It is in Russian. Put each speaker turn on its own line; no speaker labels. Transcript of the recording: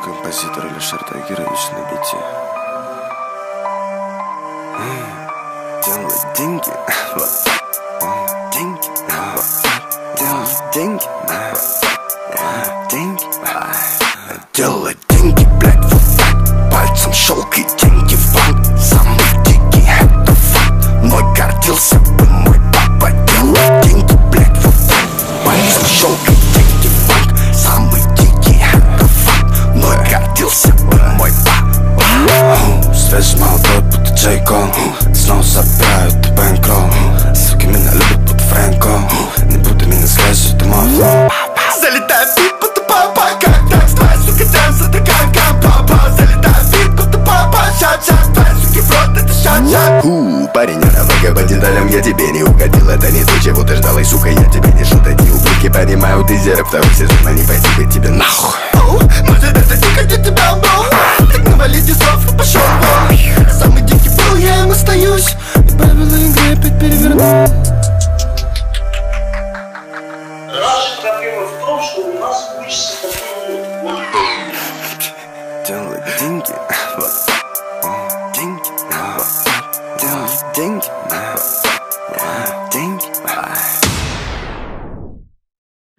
Композитор Алишер Тагирович на бите. Делать деньги, вот так. Деньги, вот так. Делать деньги, вот так. Деньги, делать деньги, блядь, вот так. Пальцем щелкай, деньги в банк. Самый дикий, это факт. Мной гордился бы мой папа. Делать деньги, блядь, вот так. Пальцем щелкай, деньги в банк. Самый дикий, это факт. Мной гордился бы мой папа. Свежий молодой, будто Джейко. Снова забирают бэнкролл. Суки меня любят, будто Фрэнко. Не буду меня слежать, это мой флоу. Залетаю в бит, будто папа. Как так, твоя сука, дэнс, это как папа. Залетаю в бит, будто папа. Шат-шат, твоя суки в рот, это шат-шат. Парень, равага по деталям, я тебе не угодил. Это не то, чего ты ждал, и сука, я тебе не шутодил. Блики понимаю, ты зерк, второй сезон, а не пойти бы тебе нахуй. Может это дико, где тебя был. Так навали дисов и пошел вон. Самый дикий был, я им остаюсь. И правила игры опять переверну.
Наша проблема в том, что у нас учится такой
Делать деньги, вот так. Деньги, вот так. Делать деньги.